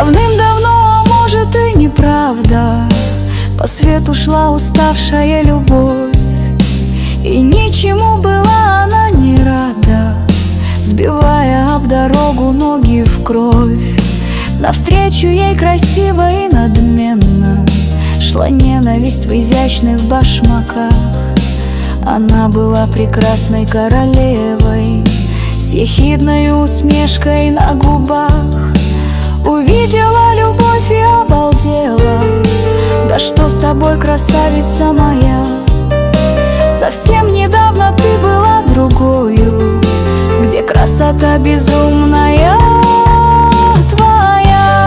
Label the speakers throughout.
Speaker 1: Давным-давно, а может и неправда, по свету шла уставшая любовь, и ничему была она не рада, сбивая об дорогу ноги в кровь. Навстречу ей красиво и надменно шла ненависть в изящных башмаках. Она была прекрасной королевой с ехидной усмешкой на губах. Увидела любовь и обалдела: да что с тобой, красавица моя? Совсем недавно ты была другою, где красота безумная твоя.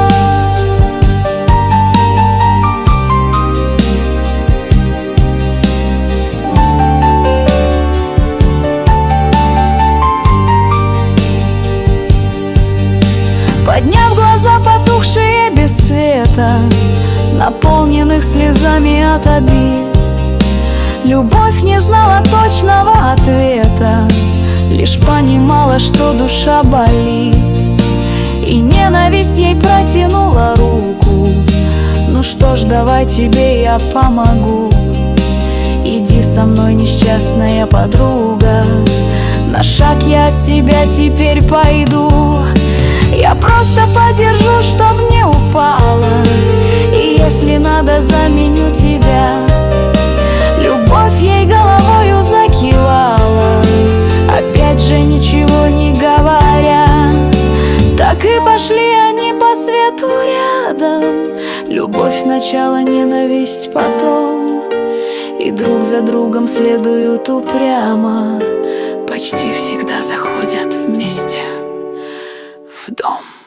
Speaker 1: Подняв глаза, потухшие без света, наполненных слезами от обид, любовь не знала точного ответа, лишь понимала, что душа болит. И ненависть ей протянула руку: ну что ж, давай тебе я помогу. Иди со мной, несчастная подруга, на шаг я от тебя теперь пойду. Я просто подержу, чтоб не упала, и если надо, заменю тебя. Любовь ей головою закивала, опять же ничего не говоря. Так и пошли они по свету рядом, любовь сначала, ненависть потом, и друг за другом следуют упрямо, почти всегда заходят вместе в дом.